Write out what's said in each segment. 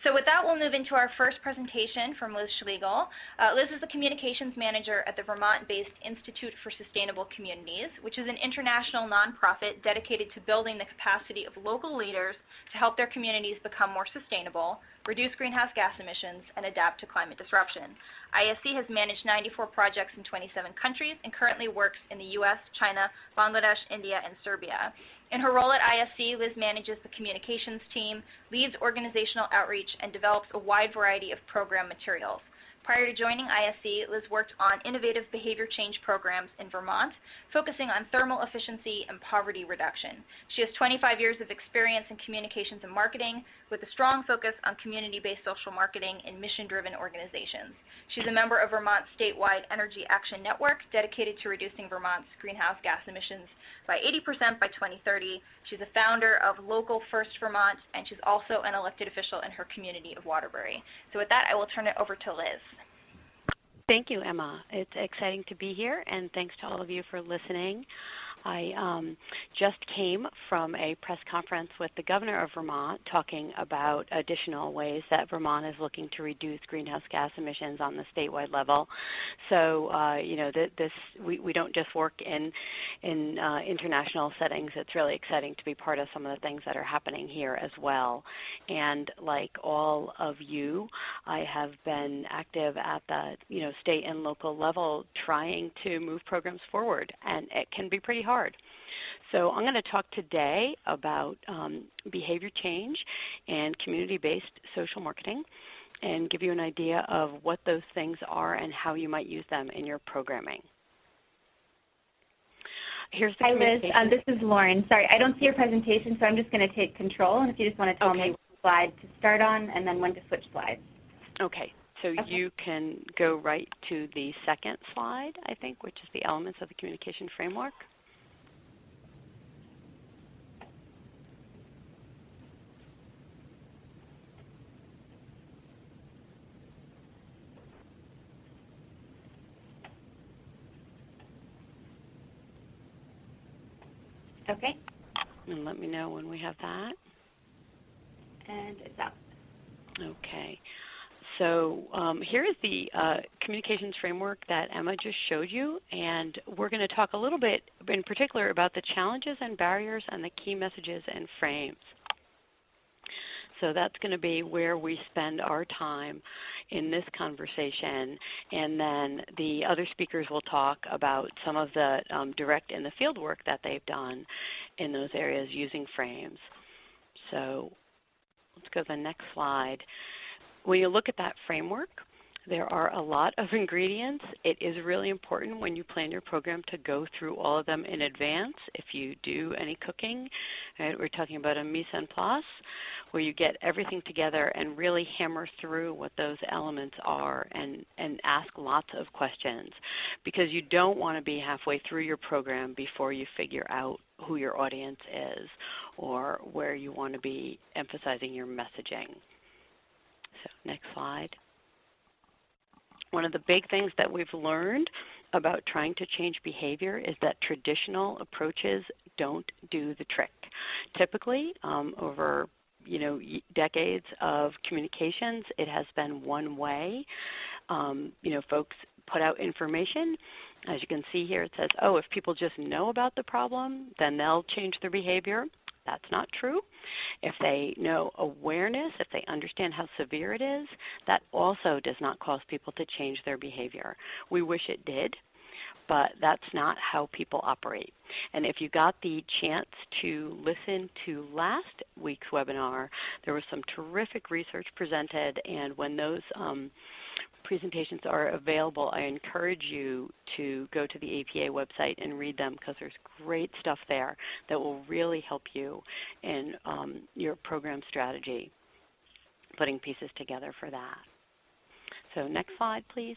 So with that, we'll move into our first presentation from Liz Schlegel. Liz is the Communications Manager at the Vermont-based Institute for Sustainable Communities, which is an international nonprofit dedicated to building the capacity of local leaders to help their communities become more sustainable, reduce greenhouse gas emissions, and adapt to climate disruption. ISC has managed 94 projects in 27 countries and currently works in the U.S., China, Bangladesh, India, and Serbia. In her role at ISC, Liz manages the communications team, leads organizational outreach, and develops a wide variety of program materials. Prior to joining ISC, Liz worked on innovative behavior change programs in Vermont, focusing on thermal efficiency and poverty reduction. She has 25 years of experience in communications and marketing, with a strong focus on community-based social marketing in mission-driven organizations. She's a member of Vermont's statewide Energy Action Network, dedicated to reducing Vermont's greenhouse gas emissions by 80% by 2030. She's a founder of Local First Vermont, and she's also an elected official in her community of Waterbury. So with that, I will turn it over to Liz. Thank you, Emma. It's exciting to be here, and thanks to all of you for listening. I just came from a press conference with the governor of Vermont talking about additional ways that Vermont is looking to reduce greenhouse gas emissions on the statewide level. So, we don't just work in international settings. It's really exciting to be part of some of the things that are happening here as well. And like all of you, I have been active at the state and local level trying to move programs forward, and it can be pretty hard. So I'm going to talk today about behavior change and community-based social marketing and give you an idea of what those things are and how you might use them in your programming. Here's the Hi, Liz. This is Lauren. Sorry, I don't see your presentation, so I'm just going to take control. And if you just want to tell me what slide to start on and then when to switch slides. Okay. So you can go right to the second slide, I think, which is the elements of the communication framework. Okay. And let me know when we have that. And it's up. Okay. So here is the communications framework that Emma just showed you, and we're going to talk a little bit in particular about the challenges and barriers and the key messages and frames. So that's going to be where we spend our time in this conversation, and then the other speakers will talk about some of the direct in the field work that they've done in those areas using frames. So let's go to the next slide. When you look at that framework, there are a lot of ingredients. It is really important when you plan your program to go through all of them in advance. If you do any cooking, right, we're talking about a mise en place, where you get everything together and really hammer through what those elements are and ask lots of questions, because you don't want to be halfway through your program before you figure out who your audience is or where you want to be emphasizing your messaging. So next slide. One of the big things that we've learned about trying to change behavior is that traditional approaches don't do the trick. Typically, over decades of communications, it has been one way. Folks put out information. As you can see here, it says, oh, if people just know about the problem, then they'll change their behavior. That's not true. If they know awareness, if they understand how severe it is, that also does not cause people to change their behavior. We wish it did, but that's not how people operate. And if you got the chance to listen to last week's webinar, there was some terrific research presented, and when those presentations are available, I encourage you to go to the APA website and read them, because there's great stuff there that will really help you in your program strategy, putting pieces together for that. So next slide, please.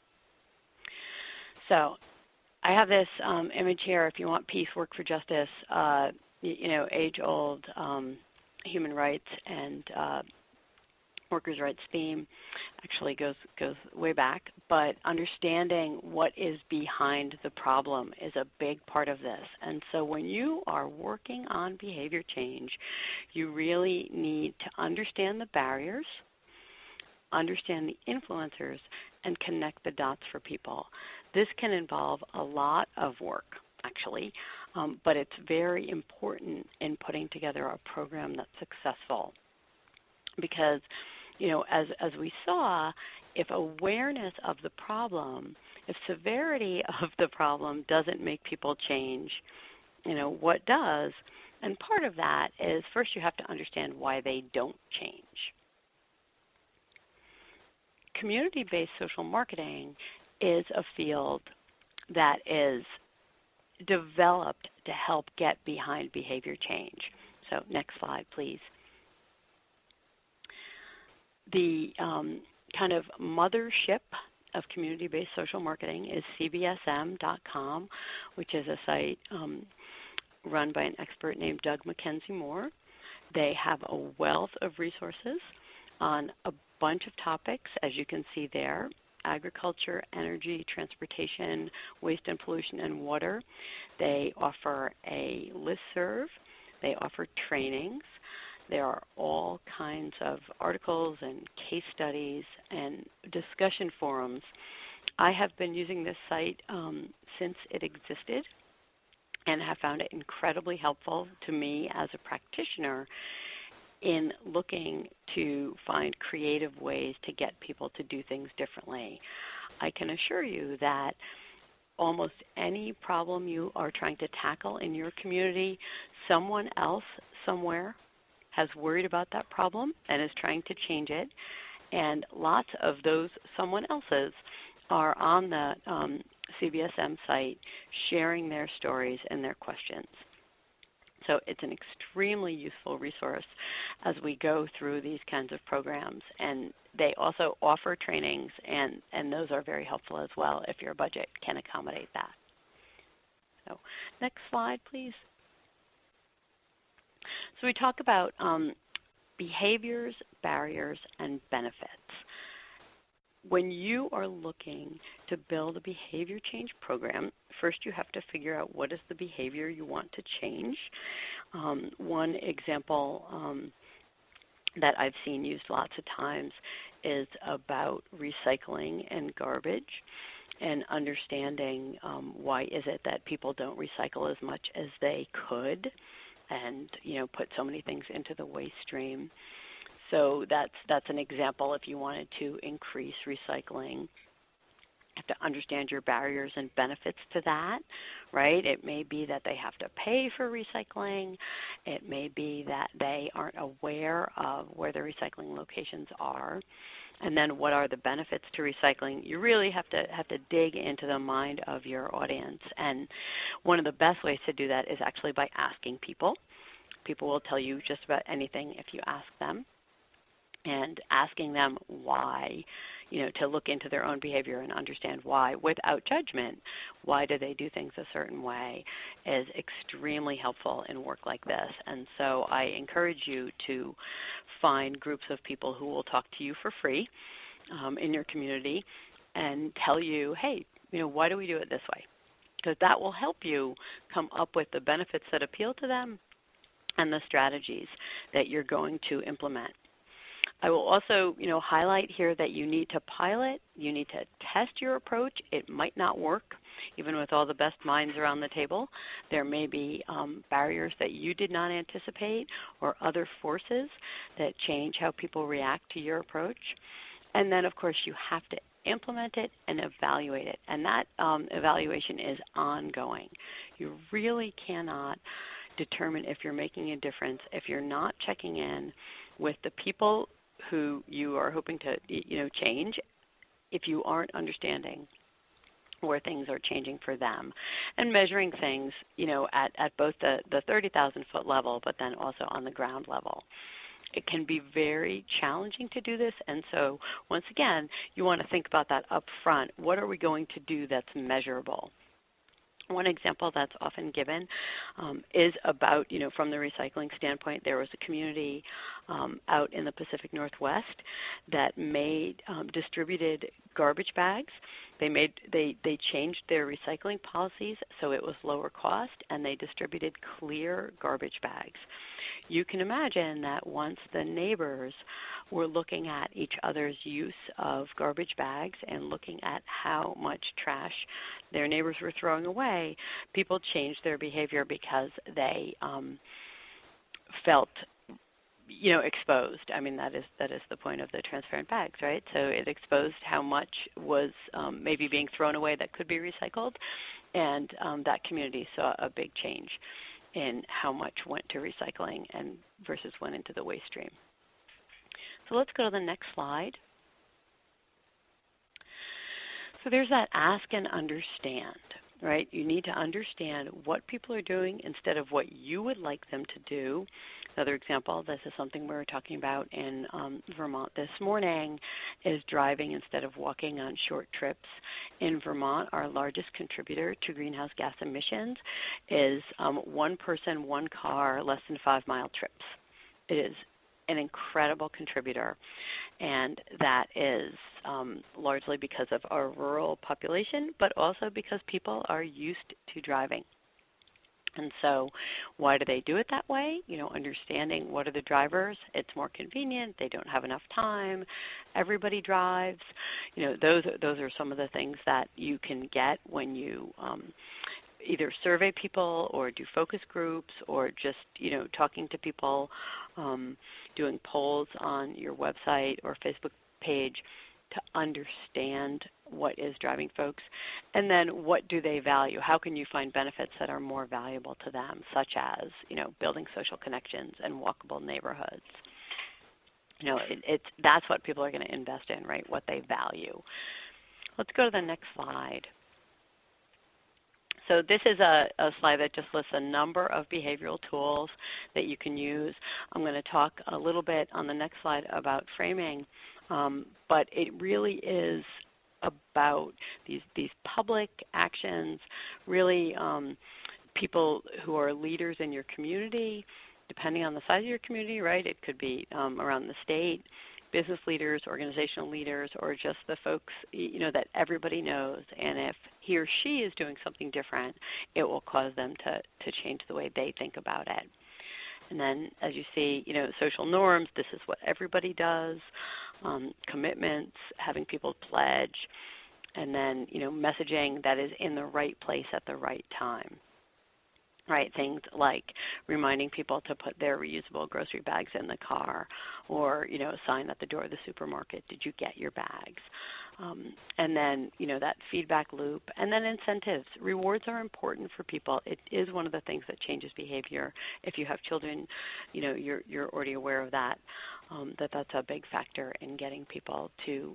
So I have this image here. If you want peace, work for justice, age-old human rights and workers' rights theme actually goes way back, but understanding what is behind the problem is a big part of this. And so when you are working on behavior change, you really need to understand the barriers, understand the influencers, and connect the dots for people. This can involve a lot of work, actually, but it's very important in putting together a program that's successful. Because, as we saw, if awareness of the problem, if severity of the problem doesn't make people change, what does? And part of that is first you have to understand why they don't change. Community-based social marketing is a field that is developed to help get behind behavior change. So next slide, please. The kind of mothership of community-based social marketing is cbsm.com, which is a site run by an expert named Doug Mackenzie Moore. They have a wealth of resources on a bunch of topics, as you can see there: agriculture, energy, transportation, waste and pollution, and water. They offer a listserv. They offer trainings. There are all kinds of articles and case studies and discussion forums. I have been using this site since it existed and have found it incredibly helpful to me as a practitioner in looking to find creative ways to get people to do things differently. I can assure you that almost any problem you are trying to tackle in your community, someone else somewhere has worried about that problem and is trying to change it, and lots of those someone else's are on the CBSM site sharing their stories and their questions. So it's an extremely useful resource as we go through these kinds of programs. And they also offer trainings, and those are very helpful as well if your budget can accommodate that. So next slide, please. So we talk about behaviors, barriers, and benefits. When you are looking to build a behavior change program, first you have to figure out what is the behavior you want to change. One example that I've seen used lots of times is about recycling and garbage, and understanding why is it that people don't recycle as much as they could, and put so many things into the waste stream. So that's an example if you wanted to increase recycling. You have to understand your barriers and benefits to that, right? It may be that they have to pay for recycling. It may be that they aren't aware of where the recycling locations are. And then what are the benefits to recycling? You really have to dig into the mind of your audience. And one of the best ways to do that is actually by asking people. People will tell you just about anything if you ask them. And asking them why, to look into their own behavior and understand why without judgment. Why do they do things a certain way is extremely helpful in work like this. And so I encourage you to find groups of people who will talk to you for free in your community and tell you, hey, why do we do it this way? Because that will help you come up with the benefits that appeal to them and the strategies that you're going to implement. I will also, highlight here that you need to pilot, you need to test your approach. It might not work, even with all the best minds around the table. There may be barriers that you did not anticipate or other forces that change how people react to your approach. And then, of course, you have to implement it and evaluate it. And that evaluation is ongoing. You really cannot determine if you're making a difference if you're not checking in with the people who you are hoping to, change, if you aren't understanding where things are changing for them, and measuring things, at both the 30,000-foot level, but then also on the ground level. It can be very challenging to do this, and so once again, you want to think about that up front. What are we going to do that's measurable? One example that's often given is about, from the recycling standpoint, there was a community out in the Pacific Northwest that distributed garbage bags. They changed their recycling policies so it was lower cost, and they distributed clear garbage bags. You can imagine that once the neighbors were looking at each other's use of garbage bags and looking at how much trash their neighbors were throwing away, people changed their behavior because they felt exposed. I mean, that is the point of the transparent bags, right? So it exposed how much was maybe being thrown away that could be recycled, and that community saw a big change in how much went to recycling and versus went into the waste stream. So let's go to the next slide. So there's that ask and understand, right? You need to understand what people are doing instead of what you would like them to do. Another example, this is something we were talking about in Vermont this morning, is driving instead of walking on short trips. In Vermont, our largest contributor to greenhouse gas emissions is one person, one car, less than 5-mile trips. It is an incredible contributor, and that is largely because of our rural population, but also because people are used to driving. And so why do they do it that way? Understanding what are the drivers. It's more convenient. They don't have enough time. Everybody drives. Those are some of the things that you can get when you either survey people or do focus groups or just, talking to people, doing polls on your website or Facebook page to understand what is driving folks, and then what do they value? How can you find benefits that are more valuable to them, such as, building social connections and walkable neighborhoods. That's what people are going to invest in, right, what they value. Let's go to the next slide. So this is a slide that just lists a number of behavioral tools that you can use. I'm going to talk a little bit on the next slide about framing, but it really is about these public actions, really people who are leaders in your community, depending on the size of your community, right? It could be around the state, business leaders, organizational leaders, or just the folks, that everybody knows. And if he or she is doing something different, it will cause them to change the way they think about it. And then, as you see, social norms, this is what everybody does, commitments, having people pledge, and then, messaging that is in the right place at the right time. Right, things like reminding people to put their reusable grocery bags in the car, or a sign at the door of the supermarket, did you get your bags? And then that feedback loop, and then incentives. Rewards are important for people. It is one of the things that changes behavior. If you have children, you're already aware of that. That's a big factor in getting people to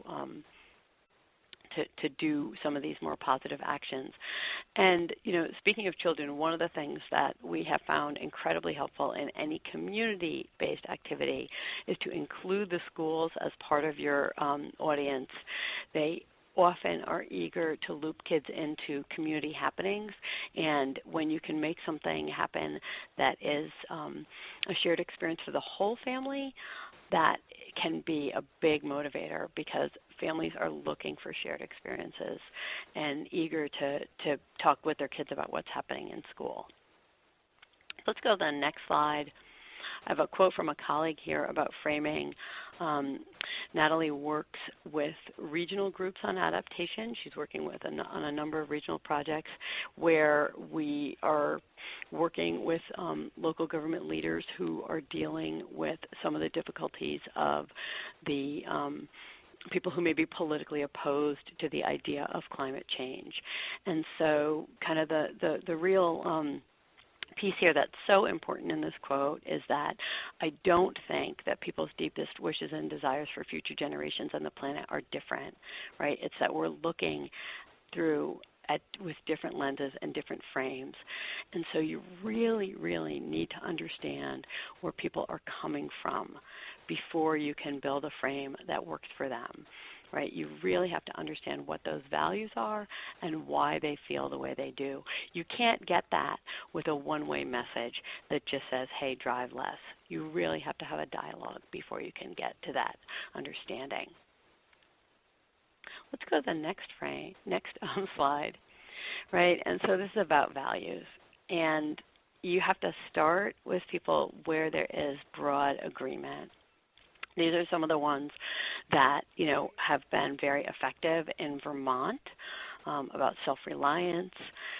do some of these more positive actions. And, speaking of children, one of the things that we have found incredibly helpful in any community-based activity is to include the schools as part of your audience. They often are eager to loop kids into community happenings, and when you can make something happen that is a shared experience for the whole family, that can be a big motivator, because families are looking for shared experiences and eager to talk with their kids about what's happening in school. Let's go to the next slide. I have a quote from a colleague here about framing. Natalie works with regional groups on adaptation. She's working on a number of regional projects where we are working with local government leaders who are dealing with some of the difficulties of the people who may be politically opposed to the idea of climate change. And so kind of the real piece here that's so important in this quote is that I don't think that people's deepest wishes and desires for future generations on the planet are different, right? It's that we're looking through with different lenses and different frames. And so you really, really need to understand where people are coming from before you can build a frame that works for them. right? You really have to understand what those values are and why they feel the way they do. You can't get that with a one-way message that just says, hey, drive less. You really have to have a dialogue before you can get to that understanding. Let's go to the next slide, right? And so this is about values. And you have to start with people where there is broad agreement. These are some of the ones that, have been very effective in Vermont about self-reliance.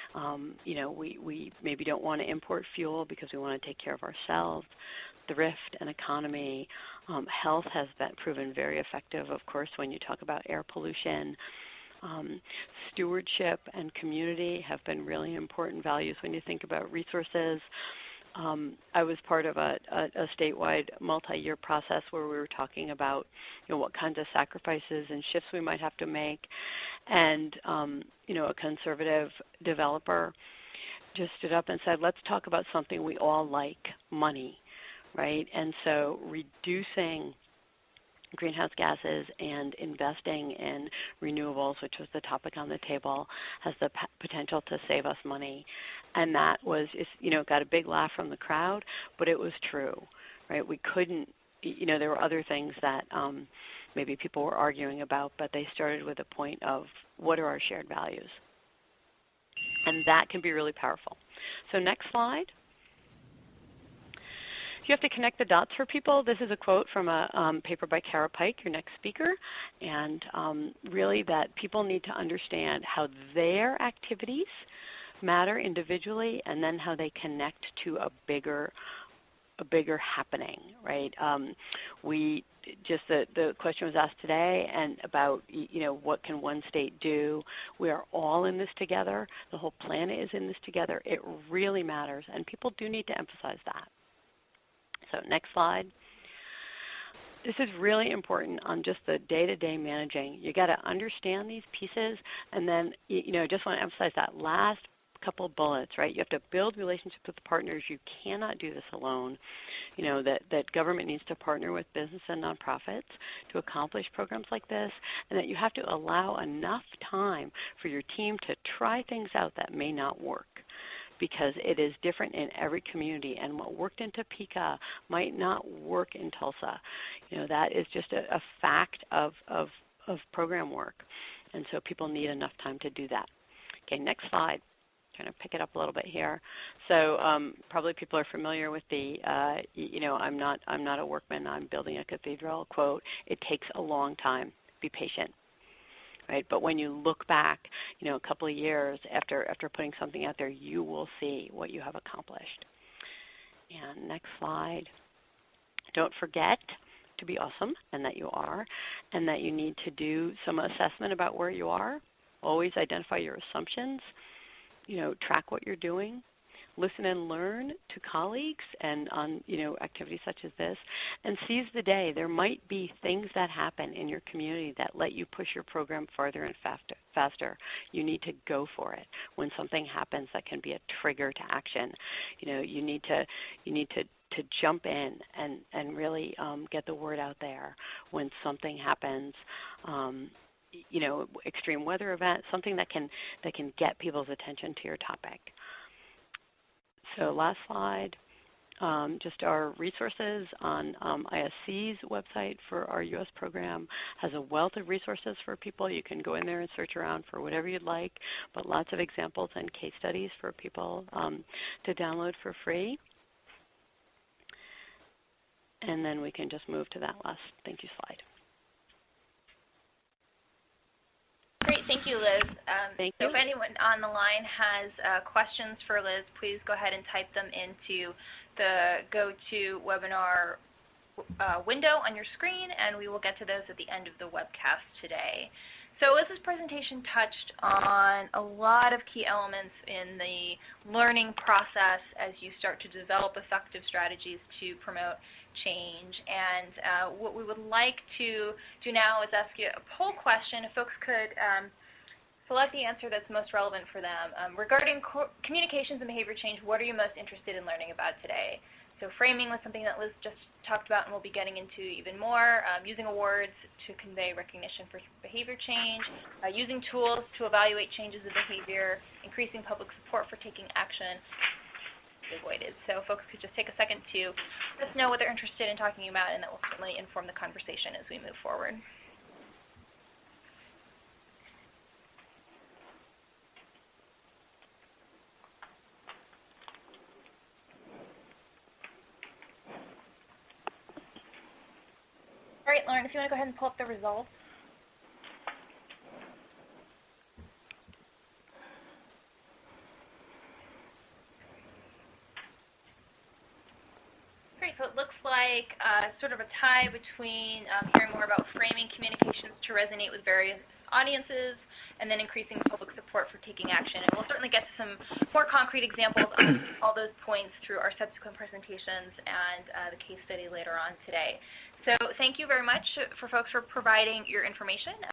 We maybe don't want to import fuel because we want to take care of ourselves. Thrift and economy. Health has been proven very effective, of course, when you talk about air pollution. Stewardship and community have been really important values when you think about resources. I was part of a statewide multi-year process where we were talking about what kinds of sacrifices and shifts we might have to make. And, a conservative developer just stood up and said, let's talk about something we all like, money, right? And so reducing greenhouse gases and investing in renewables, which was the topic on the table, has the potential to save us money. And that was, got a big laugh from the crowd, but it was true, right? We couldn't, there were other things that maybe people were arguing about, but they started with a point of what are our shared values? And that can be really powerful. So next slide. You have to connect the dots for people. This is a quote from a paper by Kara Pike, your next speaker, and really that people need to understand how their activities matter individually and then how they connect to a bigger happening, right? The question was asked today and about, what can one state do? We are all in this together. The whole planet is in this together. It really matters, and people do need to emphasize that. So next slide. This is really important on just the day-to-day managing. You got to understand these pieces, and then, just want to emphasize that last couple of bullets, right? You have to build relationships with partners. You cannot do this alone. That government needs to partner with business and nonprofits to accomplish programs like this, and that you have to allow enough time for your team to try things out that may not work, because it is different in every community, and what worked in Topeka might not work in Tulsa. That is just a fact of program work, and so people need enough time to do that. Okay, next slide. Trying to pick it up a little bit here. So probably people are familiar with the, I'm not a workman, I'm building a cathedral quote. It takes a long time. Be patient. Right? But when you look back, a couple of years after putting something out there, you will see what you have accomplished. And next slide. Don't forget to be awesome, and that you are, and that you need to do some assessment about where you are. Always identify your assumptions. Track what you're doing. Listen and learn to colleagues and on, activities such as this, and seize the day. There might be things that happen in your community that let you push your program farther and faster. You need to go for it. When something happens that can be a trigger to action, you need to jump in and really get the word out there when something happens. Extreme weather event, something that can get people's attention to your topic. So last slide, just our resources on ISC's website for our U.S. program has a wealth of resources for people. You can go in there and search around for whatever you'd like, but lots of examples and case studies for people to download for free. And then we can just move to that last thank you slide. Great, thank you, Liz. Thank so you. if anyone on the line has questions for Liz, please go ahead and type them into the GoToWebinar window on your screen, and we will get to those at the end of the webcast today. So Liz's presentation touched on a lot of key elements in the learning process as you start to develop effective strategies to promote change. And what we would like to do now is ask you a poll question. If folks could select the answer that's most relevant for them. Regarding communications and behavior change, what are you most interested in learning about today? So framing was something that Liz just talked about and we'll be getting into even more, using awards to convey recognition for behavior change, using tools to evaluate changes in behavior, increasing public support for taking action, avoided. So folks could just take a second to let us know what they're interested in talking about, and that will certainly inform the conversation as we move forward. All right, Lauren, if you want to go ahead and pull up the results. Great, so it looks like sort of a tie between hearing more about framing communications to resonate with various audiences and then increasing public support for taking action. And we'll certainly get to some more concrete examples of all those points through our subsequent presentations and the case study later on today. So thank you very much for folks for providing your information.